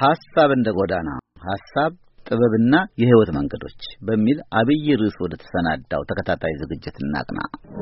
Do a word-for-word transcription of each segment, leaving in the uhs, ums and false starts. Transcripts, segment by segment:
ሐሳብ እንደ ጎዳና ሐሳብ ጥበብና የህይወት መንገዶች በሚል አብይ ርዕስ ወደ ተሰናዳው ተከታታይ ዝግጅት እናቅና።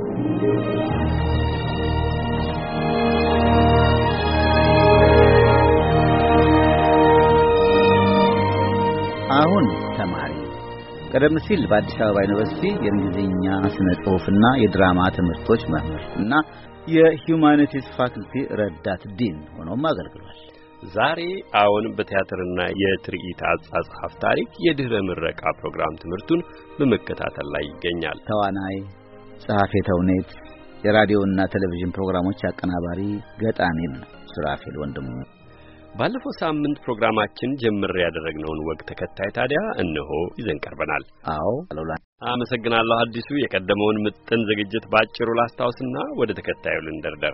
አሁን ተማሪ ቀደም ሲል በአዲስ አበባ ዩኒቨርሲቲ የእንግሊዝኛ ስነ ጽሑፍና የድራማ ትምህርቶች መምህር እና የሂዩማኒቲስ ፋክልቲ ረዳት ዲን ሆኖም አገልግሏል። ዛሬ አሁን በቲያትርና የትርኢት አጻጻፍ ታሪክ የድህረ ምረቃ ፕሮግራም ትምህርቱን በመከታተል ላይ ይገኛል። ተዋናይ፣ ጸሐፌ ተውኔት፣ የራዲዮና ቴሌቪዥን ፕሮግራሞች አቀናባሪ፣ ገጣሚም ነው ሱራፌል ወንድሙ። ባለፈው ሳምንት ፕሮግራማችን ጀምር ያደረግነውን ወግ ተከታይ ታዲያ እነሆ ይዘን ቀርበናል። አዎ አሉላ አመሰግናለሁ። አዲሱ የቀደመውን ምጥን ዝግጅት ባጭሩ ላስታውስና ወደ ተከታዩ ልንደርደር።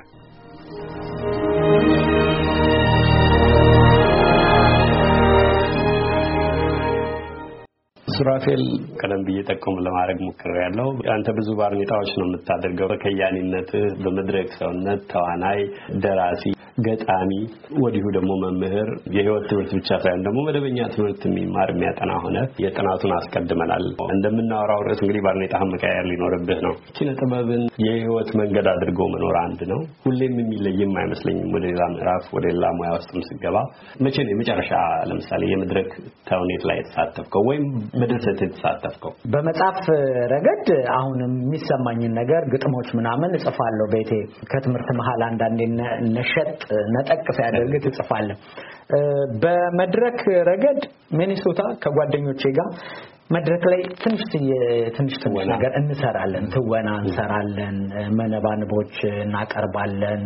ሱራፌል ቀደም ብዬ ጠቆም ለማድረግ ሞክሬያለሁ። አንተ ብዙ ባርኔጣዎች ነው የምታደርገው። በከያኒነት፣ በመድረክ ሰውነት፣ ተዋናይ፣ ደራሲ፣ ገጣሚ፣ ወዲሁ ደግሞ መምህር፣ የህይወት ትምህርት ብቻ ሳይሆን ደግሞ መደበኛ ትምህርት የሚማር የሚያጠና ሆነ የጥናቱን አስቀድመናል። እንደምናወራው ርዕስ እንግዲህ ባርኔጣህን መቀየር ሊኖርብህ ነው። ኪነ ጥበብን የህይወት መንገድ አድርጎ መኖር አንድ ነው። ሁሌም የሚለይም አይመስለኝም። ወደ ሌላ ምዕራፍ ወደ ሌላ ሙያ ውስጥም ስገባ መቼ ነው የመጨረሻ ለምሳሌ የመድረክ ተውኔት ላይ የተሳተፍከው ወይም በድርሰት የተሳተፍከው? በመጽሐፍ ረገድ አሁንም የሚሰማኝን ነገር ግጥሞች ምናምን እጽፋለሁ ቤቴ ከትምህርት መሃል አንዳንዴ ነሸጥ ነጠቅፍ ያደርግ ትጽፋለህ። በመድረክ ረገድ ሚኒሶታ ከጓደኞቼ ጋር መድረክ ላይ ትንሽ ትንሽ ትንሽ ነገር እንሰራለን። ትወና እንሰራለን፣ መነባንቦች እናቀርባለን።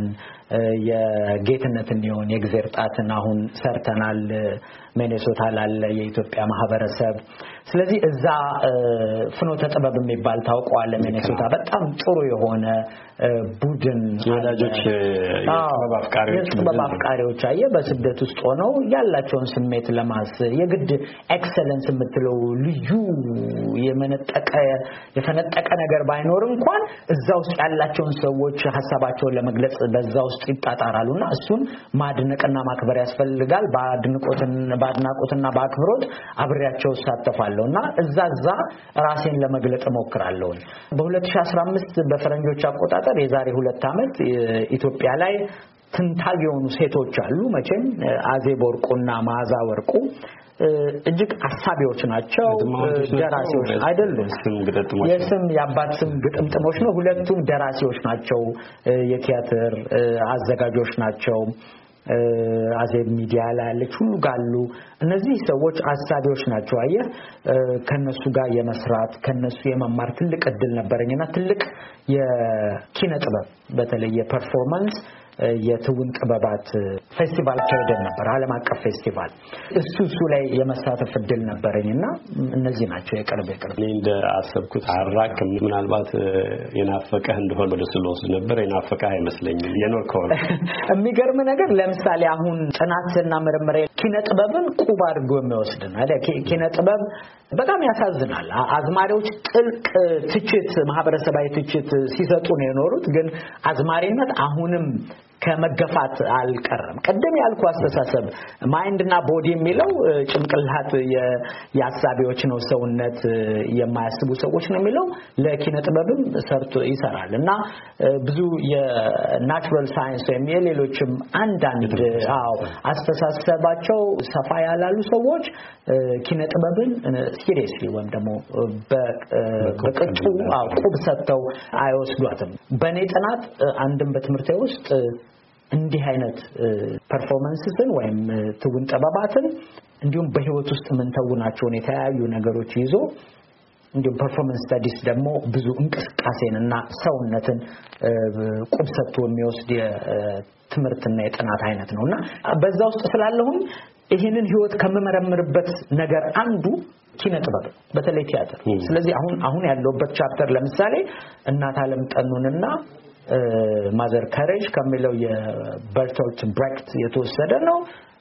የጌትነትን ይሁን የግዜር ጣትን አሁን ሰርተናል ሚኒሶታ ላለ የኢትዮጵያ ማህበረሰብ። ስለዚህ እዛ ፍኖተ ጥበብ የሚባል ታውቀዋለህ? ሚኒሶታ በጣም ጥሩ የሆነ ቡድን ወዳጆች የጥበብ አፍቃሪዎች የጥበብ አፍቃሪዎች አየ በስደት ውስጥ ሆነው ያላቸውን ስሜት ለማስ የግድ ኤክሰለንስ የምትለው ልዩ የመነጠቀ የፈነጠቀ ነገር ባይኖር እንኳን እዛ ውስጥ ያላቸውን ሰዎች ሀሳባቸውን ለመግለጽ በዛ ውስጥ ይጣጣራሉና እሱን ማድነቅና ማክበር ያስፈልጋል። ባድንቆትና ባድናቆትና ባክብሮት አብሬያቸው ሳተፋለሁና እዛ እዛ ራሴን ለመግለጽ ሞክራለሁ። በ2015 በፈረንጆች አቆጣጠር የዛሬ ሁለት ዓመት ኢትዮጵያ ላይ ትንታግ የሆኑ ሴቶች አሉ። መቼም አዜብ ወርቁና ማዛ ወርቁ እጅግ አሳቢዎች ናቸው። ደራሲዎች አይደሉም። የስም የአባት ስም ግጥምጥሞች ነው። ሁለቱም ደራሲዎች ናቸው። የቲያትር አዘጋጆች ናቸው። አዜብ ሚዲያ ላይ ያለች ሁሉ ጋሉ እነዚህ ሰዎች አሳቢዎች ናቸው። አየህ ከነሱ ጋር የመስራት ከነሱ የመማር ትልቅ እድል ነበርኝና ትልቅ የኪነ ጥበብ በተለይ የፐርፎርማንስ የትውን ጥበባት ፌስቲቫል ተደረገ ነበር። ዓለም አቀፍ ፌስቲቫል እሱ እሱ ላይ የመሳተፍ እድል ነበርኝና እነዚህ ናቸው የቅርብ የቅርብ እንደ አሰብኩት አራክ ምናልባት የናፈቀህ እንደሆነ ወደ ስለወስ ነበር። የናፈቀህ አይመስለኝም። የኖርከው ነው። የሚገርም ነገር ለምሳሌ አሁን ጥናትና ምርምር ኪነ ጥበብን ቁብ አድርጎ የሚወስድና ኪነ ጥበብ በጣም ያሳዝናል። አዝማሪዎች ጥልቅ ትችት ማህበረሰባዊ ትችት ሲሰጡ ነው የኖሩት። ግን አዝማሪነት አሁንም ከመገፋት አልቀረም። ቀደም ያልኩ አስተሳሰብ ማይንድና ቦዲ የሚለው ጭንቅላት የያሳቢዎች ነው፣ ሰውነት የማያስቡ ሰዎች ነው የሚለው ለኪነ ጥበብም ሰርቶ ይሰራል እና ብዙ የናቹራል ሳይንስ ወይም የሌሎችም አንዳንድ አዎ አስተሳሰባቸው ሰፋ ያላሉ ሰዎች ኪነ ጥበብን ሲሪየስሊ ወይም ደግሞ በቅጡ አዎ ቁብ ሰጥተው አይወስዷትም። በእኔ ጥናት አንድም በትምህርቴ ውስጥ እንዲህ አይነት ፐርፎርማንስን ወይም ትውን ጥበባትን እንዲሁም በህይወት ውስጥ ምንተውናቸውን የተለያዩ ነገሮች ይዞ እንዲሁም ፐርፎርማንስ ስታዲስ ደግሞ ብዙ እንቅስቃሴንና ሰውነትን ቁብ ሰጥቶ የሚወስድ የትምህርትና የጥናት አይነት ነውና በዛ ውስጥ ስላለሁም ይሄንን ህይወት ከመመረምርበት ነገር አንዱ ኪነ ጥበብ በተለይ ቲያትር። ስለዚህ አሁን አሁን ያለውበት ቻፕተር ለምሳሌ እናት ዓለም ጠኑንና ማዘር ካሬጅ ከሚለው የበርቶልት ብሬክት የተወሰደ ነው።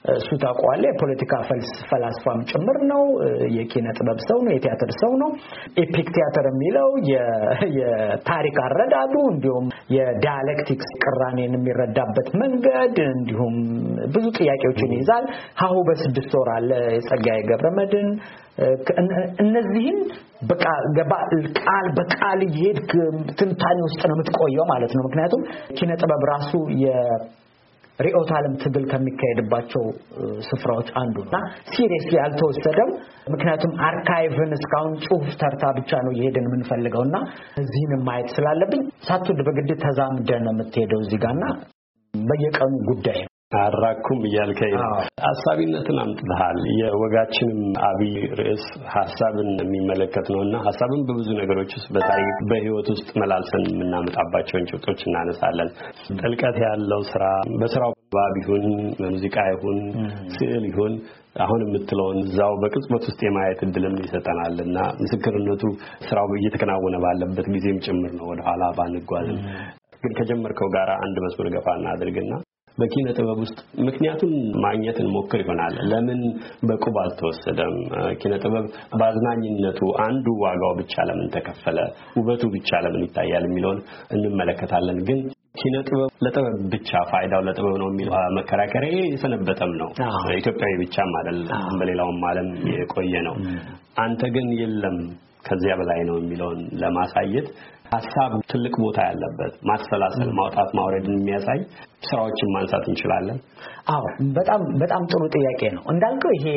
እሱ ታውቀዋለህ የፖለቲካ ፈላስፋም ጭምር ነው የኪነ ጥበብ ሰው ነው የቲያትር ሰው ነው ኤፒክ ቲያትር የሚለው የታሪክ አረዳዱ እንዲሁም የዳያሌክቲክስ ቅራኔን የሚረዳበት መንገድ እንዲሁም ብዙ ጥያቄዎችን ይዛል ሀሁ በስድስት ወር አለ የጸጋዬ ገብረመድህን እነዚህን በቃ ቃል በቃል ይሄድክ ትንታኔ ውስጥ ነው የምትቆየው ማለት ነው ምክንያቱም ኪነ ጥበብ ራሱ ሪኦት ዓለም ትግል ከሚካሄድባቸው ስፍራዎች አንዱ ነውና ሲሪየስሊ አልተወሰደም ምክንያቱም አርካይቭን እስካሁን ጽሁፍ ተርታ ብቻ ነው የሄደን የምንፈልገውና እዚህን ማየት ስላለብኝ ሳትወድ በግድ ተዛምደን ነው የምትሄደው እዚህ ጋርና በየቀኑ ጉዳይ አራኩም እያልከኝ ሐሳቢነትን አምጥተሃል የወጋችንም አብይ ርዕስ ሐሳብን የሚመለከት ነውና ሐሳብን በብዙ ነገሮች ውስጥ በታሪክ በህይወት ውስጥ መላልሰን የምናመጣባቸውን ጭብጦች እናነሳለን ጥልቀት ያለው ስራ በስራው ባብ ይሁን ሙዚቃ ይሁን ስዕል ይሁን አሁን የምትለውን ዛው በቅጽበት ውስጥ የማየት እድልም ይሰጠናልና ምስክርነቱ ስራው እየተከናወነ ባለበት ጊዜም ጭምር ነው ወደ ኋላ ባንጓዝም ግን ከጀመርከው ጋር አንድ መስመር ገፋ እናድርግና በኪነ ጥበብ ውስጥ ምክንያቱም ማግኘትን ሞክር ይሆናል ለምን በቁብ አልተወሰደም ኪነ ጥበብ ባዝናኝነቱ አንዱ ዋጋው ብቻ ለምን ተከፈለ ውበቱ ብቻ ለምን ይታያል የሚለውን እንመለከታለን ግን ኪነ ጥበብ ለጥበብ ብቻ ፋይዳው ለጥበብ ነው የሚለው መከራከሪያ የሰነበተም ነው ኢትዮጵያዊ ብቻም አይደለም በሌላውም ዓለም የቆየ ነው አንተ ግን የለም ከዚያ በላይ ነው የሚለውን ለማሳየት ሐሳብ ትልቅ ቦታ ያለበት ማስተላሰል ማውጣት ማውረድን የሚያሳይ ስራዎችን ማንሳት እንችላለን አዎ በጣም በጣም ጥሩ ጥያቄ ነው እንዳልከው ይሄ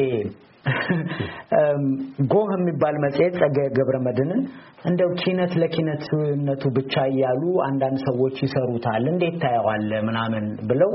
ጎህ የሚባል መጽሔት ጸጋዬ ገብረመድህንን እንደው ኪነት ለኪነትነቱ ብቻ ያያሉ አንዳንድ ሰዎች ይሰሩታል እንዴት ታያዋለ ምናምን ብለው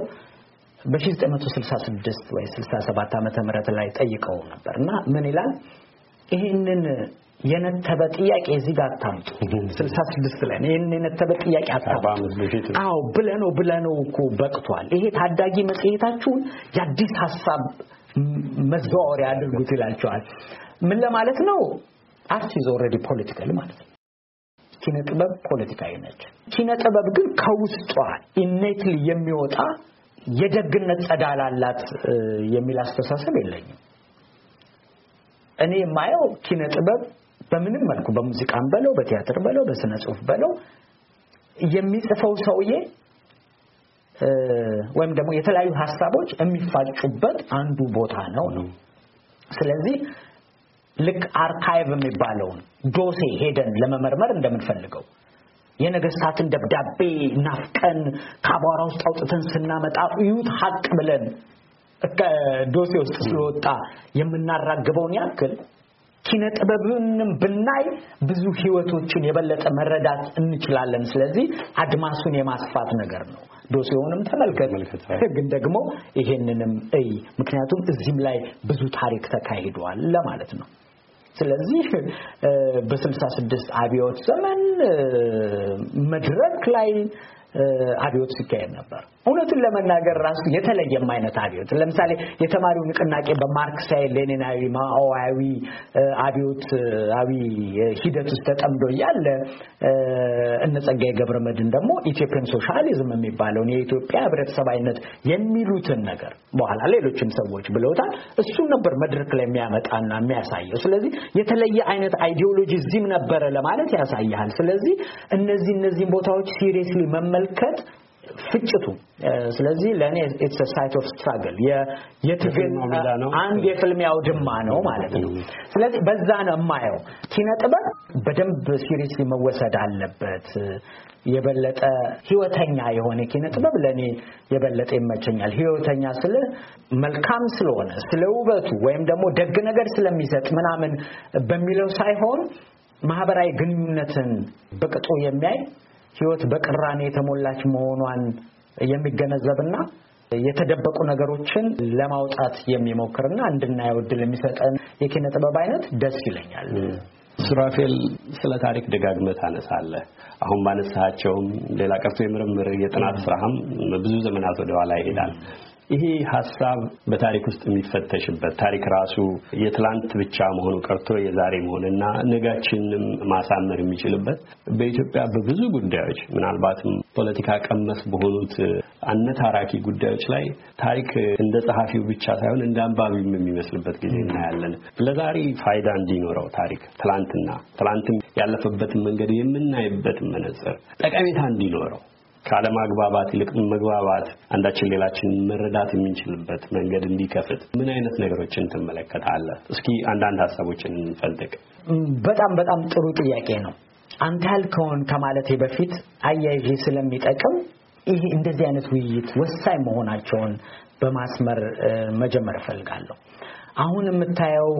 በ1966 ወይ ስልሳ ሰባት ዓመተ ምህረት ላይ ጠይቀው ነበርና ምን ይላል ይሄንን የነተበ ጥያቄ እዚህ ጋር ታምጡ ስልሳ ስድስት ላይ ይሄንን የነተበ ጥያቄ አታምጡ አዎ ብለነው ብለነው እኮ በቅቷል ይሄ ታዳጊ መጽሔታችሁን የአዲስ ሐሳብ መዝዋወሪያ አድርጉት ይላቸዋል ምን ለማለት ነው አርት ኢዝ ኦልሬዲ ፖለቲካል ማለት ነው ኪነ ጥበብ ፖለቲካዊ ነች ኪነ ጥበብ ግን ከውስጧ ኢኔትሊ የሚወጣ የደግነት ጸዳል አላት የሚል አስተሳሰብ የለኝም እኔ ማየው ኪነ ጥበብ በምንም መልኩ በሙዚቃም በለው በቲያትር በለው በስነ ጽሁፍ በለው የሚጽፈው ሰውዬ ወይም ደግሞ የተለያዩ ሐሳቦች የሚፋጩበት አንዱ ቦታ ነው ነው ስለዚህ ልክ አርካይቭ የሚባለው ዶሴ ሄደን ለመመርመር እንደምንፈልገው የነገስታትን ደብዳቤ ናፍቀን ካባራ ውስጥ አውጥተን ስናመጣ ይሁት ሐቅ ብለን ዶሴ ውስጥ ስለወጣ የምናራግበውን ያክል ኪነ ጥበብንም ብናይ ብዙ ህይወቶችን የበለጠ መረዳት እንችላለን ስለዚህ አድማሱን የማስፋት ነገር ነው ዶሴውንም ተመልከት ግን ደግሞ ይሄንንም እይ ምክንያቱም እዚህም ላይ ብዙ ታሪክ ተካሂዷል ለማለት ነው ስለዚህ በስልሳ ስድስት አብዮት ዘመን መድረክ ላይ አብዮት ሲካሄድ ነበር እውነቱን ለመናገር ራሱ የተለየ አይነት አብዮት ለምሳሌ የተማሪው ንቅናቄ በማርክሳዊ ሌኒናዊ ማኦዋዊ አብዮት አዊ ሂደት ውስጥ ተጠምዶ ያለ እነ ጸጋዬ ገብረመድህን ደግሞ ኢትዮጵያን ሶሻሊዝም የሚባለው የኢትዮጵያ ህብረተሰባዊነት የሚሉትን ነገር በኋላ ሌሎችም ሰዎች ብለውታል እሱ ነበር መድረክ ላይ የሚያመጣና የሚያሳየው ስለዚህ የተለየ አይነት አይዲዮሎጂ እዚህም ነበር ለማለት ያሳያል ስለዚህ እነዚህ እነዚህ ቦታዎች ሲሪየስሊ መመልከት ፍጭቱ ስለዚህ ለኔ it's a site of struggle የትግል አንድ የፍልሚያው ድማ ነው ማለት ነው ስለዚህ በዛ ነው የማየው ኪነ ጥበብ በደንብ ሲሪየስሊ መወሰድ አለበት የበለጠ ህይወተኛ የሆነ ኪነ ጥበብ ለኔ የበለጠ ይመቸኛል ህይወተኛ ስለ መልካም ስለሆነ ስለ ውበቱ ወይም ደግሞ ደግ ነገር ስለሚሰጥ ምናምን በሚለው ሳይሆን ማህበራዊ ግንኙነትን በቅጡ የሚያይ ህይወት በቅራኔ የተሞላች መሆኗን የሚገነዘብና የተደበቁ ነገሮችን ለማውጣት የሚሞክርና እንድናየው ድል የሚሰጠን የኪነ ጥበብ አይነት ደስ ይለኛል ሱራፌል ስለ ታሪክ ደጋግመህ ታነሳለህ አሁን ባነሳቸውም ሌላ ቀርቶ የምርምር የጥናት ስራም ብዙ ዘመናት ወደ ኋላ ይሄዳል ይሄ ሐሳብ በታሪክ ውስጥ የሚፈተሽበት ታሪክ ራሱ የትላንት ብቻ መሆኑ ቀርቶ የዛሬ መሆንና ነጋችንን ማሳመር የሚችልበት በኢትዮጵያ በብዙ ጉዳዮች ምናልባትም ፖለቲካ ቀመስ በሆኑት አነታራኪ ጉዳዮች ላይ ታሪክ እንደ ጸሐፊው ብቻ ሳይሆን እንደ አንባቢም የሚመስልበት ጊዜ እናያለን። ለዛሬ ፋይዳ እንዲኖረው ታሪክ ትላንትና ትላንትም ያለፈበትን መንገድ የምናይበት መነጽር ጠቀሜታ እንዲኖረው ካለማግባባት ይልቅ መግባባት አንዳችን ሌላችን መረዳት የምንችልበት መንገድ እንዲከፍት ምን አይነት ነገሮችን ትመለከታለህ? እስኪ አንዳንድ ሐሳቦችን እንፈልግ። በጣም በጣም ጥሩ ጥያቄ ነው። አንተ ያልከውን ከማለቴ በፊት አያይዤ ስለሚጠቅም ይሄ እንደዚህ አይነት ውይይት ወሳኝ መሆናቸውን በማስመር መጀመር እፈልጋለሁ። አሁን የምታየው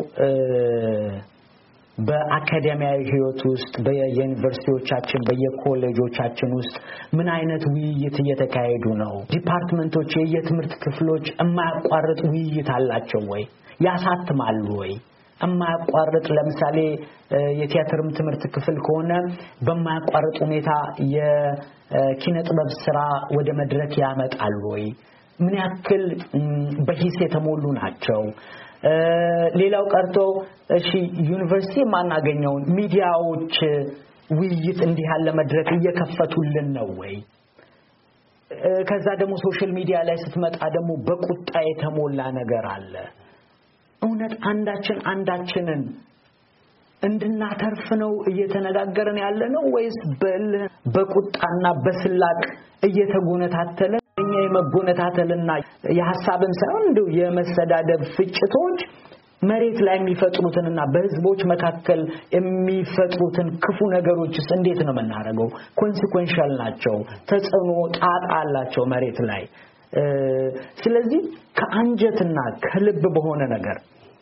በአካዳሚያዊ ህይወት ውስጥ በዩኒቨርሲቲዎቻችን በየኮሌጆቻችን ውስጥ ምን አይነት ውይይት እየተካሄዱ ነው? ዲፓርትመንቶች የየትምህርት ክፍሎች የማያቋርጥ ውይይት አላቸው ወይ? ያሳትማሉ ወይ? የማያቋርጥ ለምሳሌ የቲያትርም ትምህርት ክፍል ከሆነ በማያቋርጥ ሁኔታ የኪነ ጥበብ ስራ ወደ መድረክ ያመጣሉ ወይ? ምን ያክል በሂስ የተሞሉ ናቸው? ሌላው ቀርቶ እሺ ዩኒቨርሲቲ ማናገኘውን ሚዲያዎች ውይይት እንዲህ ያለ መድረክ እየከፈቱልን ነው ወይ? ከዛ ደግሞ ሶሻል ሚዲያ ላይ ስትመጣ ደግሞ በቁጣ የተሞላ ነገር አለ። እውነት አንዳችን አንዳችንን እንድናተርፍ ነው እየተነጋገርን ያለ ነው ወይስ በቁጣና በስላቅ እየተጎነታተለ እኛ የመጎነታተልና የሐሳብን ሳይሆን እንደው የመሰዳደብ ፍጭቶች መሬት ላይ የሚፈጥሩትንና በህዝቦች መካከል የሚፈጥሩትን ክፉ ነገሮችስ እንዴት ነው የምናደርገው? ኮንሲኩዌንሻል ናቸው፣ ተጽዕኖ ጣጣ አላቸው መሬት ላይ። ስለዚህ ከአንጀትና ከልብ በሆነ ነገር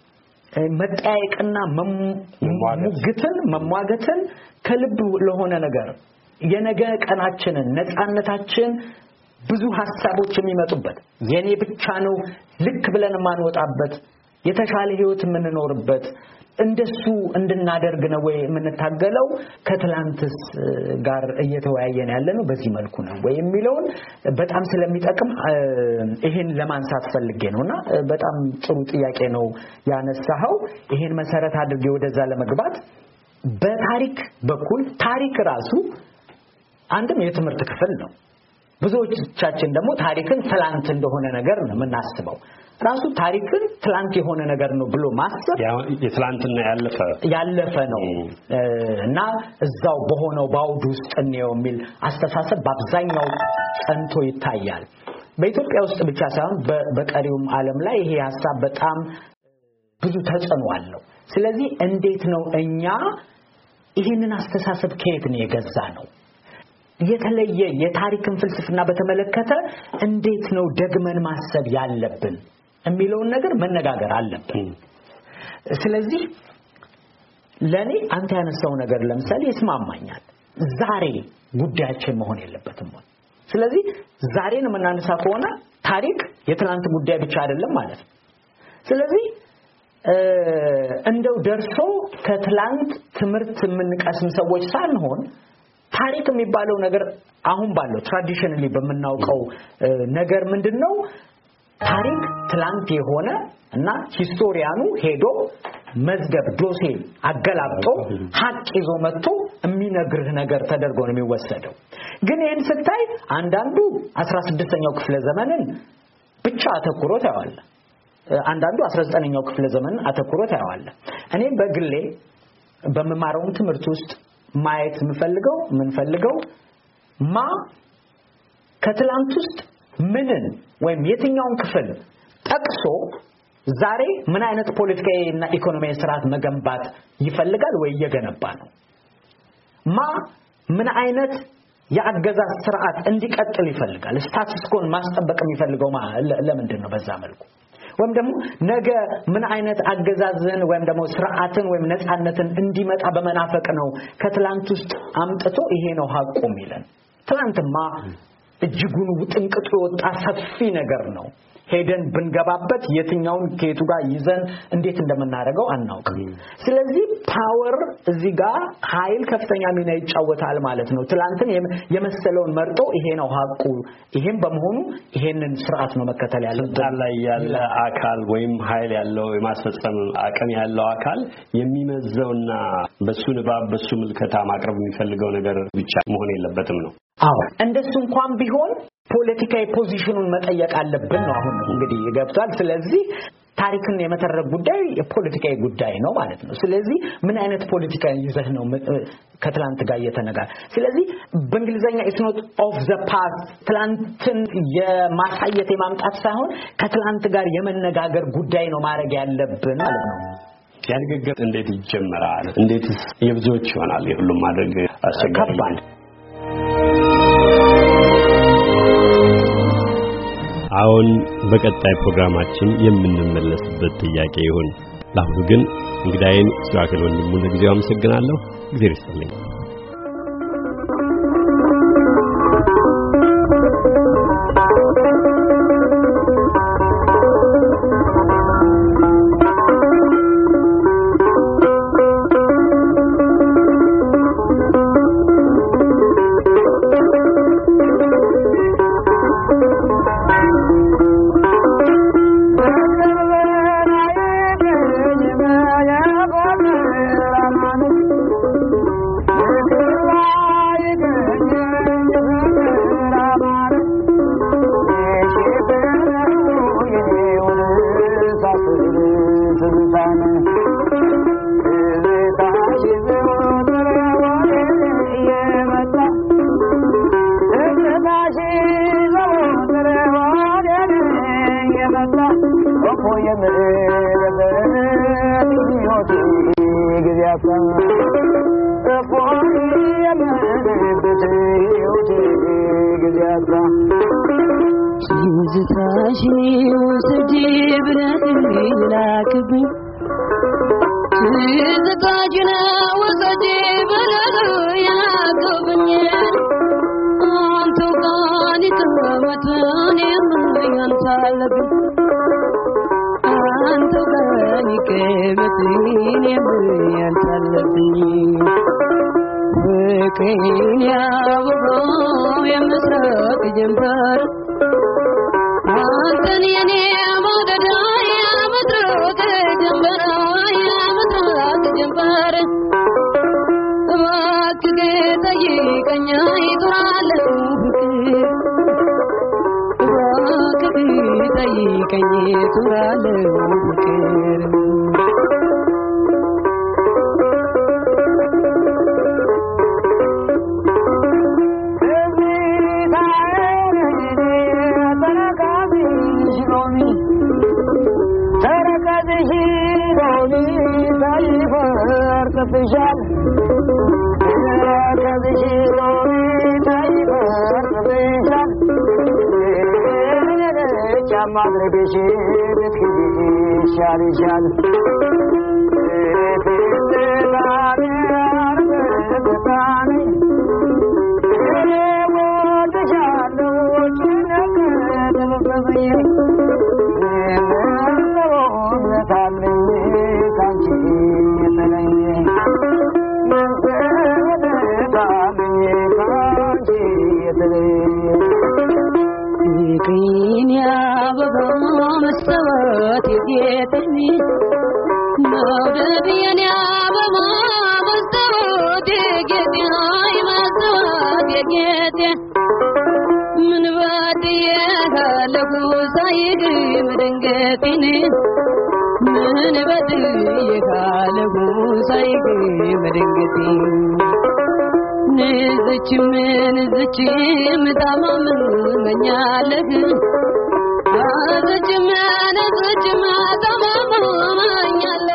መጠያየቅና ሙግትን መሟገትን ከልብ ለሆነ ነገር የነገ ቀናችንን ነፃነታችን ብዙ ሐሳቦች የሚመጡበት የኔ ብቻ ነው ልክ ብለን ማንወጣበት የተሻለ ህይወት የምንኖርበት እንደሱ እንድናደርግ ነው ወይ የምንታገለው? ከትላንትስ ጋር እየተወያየን ያለነው በዚህ መልኩ ነው ወይ የሚለውን በጣም ስለሚጠቅም ይሄን ለማንሳት ፈልጌ ነውና በጣም ጥሩ ጥያቄ ነው ያነሳኸው። ይሄን መሰረት አድርጌ ወደዛ ለመግባት በታሪክ በኩል ታሪክ ራሱ አንድም የትምህርት ክፍል ነው። ብዙዎቻችን ደግሞ ታሪክን ትላንት እንደሆነ ነገር ነው የምናስበው። ራሱ ታሪክን ትላንት የሆነ ነገር ነው ብሎ ማሰብ የትላንትና ያለፈ ያለፈ ነው እና እዛው በሆነው ባውድ ውስጥ ነው የሚል አስተሳሰብ በአብዛኛው ጸንቶ ይታያል። በኢትዮጵያ ውስጥ ብቻ ሳይሆን በቀሪውም ዓለም ላይ ይሄ ሐሳብ በጣም ብዙ ተጽዕኖ አለው። ስለዚህ እንዴት ነው እኛ ይሄንን አስተሳሰብ ከየት ነው የገዛ ነው? የተለየ የታሪክን ፍልስፍና በተመለከተ እንዴት ነው ደግመን ማሰብ ያለብን የሚለውን ነገር መነጋገር አለብን። ስለዚህ ለኔ አንተ ያነሳው ነገር ለምሳሌ ይስማማኛል። ዛሬ ጉዳያችን መሆን የለበትም ወይ? ስለዚህ ዛሬን የምናነሳ ከሆነ ታሪክ የትናንት ጉዳይ ብቻ አይደለም ማለት ነው። ስለዚህ እንደው ደርሶ ከትላንት ትምህርት የምንቀስም ሰዎች ሳንሆን ታሪክ የሚባለው ነገር አሁን ባለው ትራዲሽናሊ በመናውቀው ነገር ምንድነው ታሪክ ትላንት የሆነ እና ሂስቶሪያኑ ሄዶ መዝገብ ዶሴ አገላብጦ ሀቅ ይዞ መጥቶ የሚነግርህ ነገር ተደርጎ ነው የሚወሰደው። ግን ይሄን ስታይ አንዳንዱ አስራ ስድስተኛው ክፍለ ዘመንን ብቻ አተኩሮ ታያዋል፣ አንዳንዱ አስራ ዘጠነኛው ክፍለ ዘመንን አተኩሮ ታያዋል። እኔ በግሌ በመማረው ትምህርት ውስጥ ማየት የምፈልገው ምን ፈልገው ማ ከትላንት ውስጥ ምንን ወይም የትኛውን ክፍል ጠቅሶ ዛሬ ምን አይነት ፖለቲካዊ እና ኢኮኖሚያዊ ስርዓት መገንባት ይፈልጋል ወይ እየገነባ ነው? ማ ምን አይነት የአገዛዝ ስርዓት እንዲቀጥል ይፈልጋል? ስታተስ ኮን ማስጠበቅ የሚፈልገው ማ ለምንድን ነው በዛ መልኩ? ወይም ደግሞ ነገ ምን አይነት አገዛዝን ወይም ደግሞ ስርዓትን ወይም ነፃነትን እንዲመጣ በመናፈቅ ነው ከትላንት ውስጥ አምጥቶ ይሄ ነው ሀቁ የሚለን? ትላንትማ እጅጉን ጥንቅጡ ወጣ ሰፊ ነገር ነው። ሄደን ብንገባበት የትኛውን ከየቱ ጋር ይዘን እንዴት እንደምናደርገው አናውቅም። ስለዚህ ፓወር እዚህ ጋር ኃይል ከፍተኛ ሚና ይጫወታል ማለት ነው። ትላንትን የመሰለውን መርጦ ይሄ ነው ሀቁ፣ ይሄን በመሆኑ ይሄንን ስርዓት ነው መከተል ያለበት። ስልጣን ላይ ያለ አካል ወይም ኃይል ያለው የማስፈጸም አቅም ያለው አካል የሚመዘውና በሱ ንባብ በሱ ምልከታ ማቅረብ የሚፈልገው ነገር ብቻ መሆን የለበትም ነው። አዎ እንደሱ እንኳን ቢሆን ፖለቲካዊ ፖዚሽኑን መጠየቅ አለብን ነው አሁን እንግዲህ ይገብታል ስለዚህ ታሪክን የመተረክ ጉዳይ የፖለቲካዊ ጉዳይ ነው ማለት ነው ስለዚህ ምን አይነት ፖለቲካ ይዘህ ነው ከትላንት ጋር እየተነጋ ስለዚህ በእንግሊዘኛ it's not of the past ትላንትን የማሳየት የማምጣት ሳይሆን ከትላንት ጋር የመነጋገር ጉዳይ ነው ማድረግ ያለብን ማለት ነው ያንገገር እንዴት ይጀምራል እንዴት የብዙዎች ይሆናል የሁሉም ማድረግ አስቸጋሪ አሁን በቀጣይ ፕሮግራማችን የምንመለስበት ጥያቄ ይሁን ለአሁኑ ግን እንግዳዬን ሱራፌል ወንድሙን ለጊዜው አመሰግናለሁ እግዚአብሔር ይስጥልኝ Azchimana azchima tamam manyal